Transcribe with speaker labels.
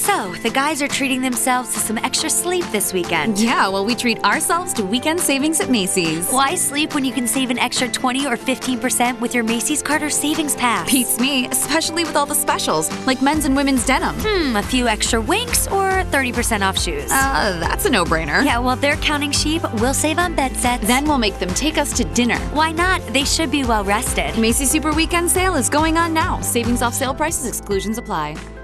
Speaker 1: So, the guys are treating themselves to some extra sleep this weekend.
Speaker 2: Yeah, well, we treat ourselves to weekend savings at Macy's.
Speaker 1: Why sleep when you can save an extra 20 or 15% with your Macy's Carter Savings Pass?
Speaker 2: Beats me, especially with all the specials, like men's and women's denim.
Speaker 1: A few extra winks or 30% off shoes?
Speaker 2: That's a no-brainer.
Speaker 1: Yeah, well, if they're counting sheep, we'll save on bed sets.
Speaker 2: Then we'll make them take us to dinner.
Speaker 1: Why not? They should be well rested.
Speaker 2: Macy's Super Weekend Sale is going on now. Savings off sale prices, exclusions apply.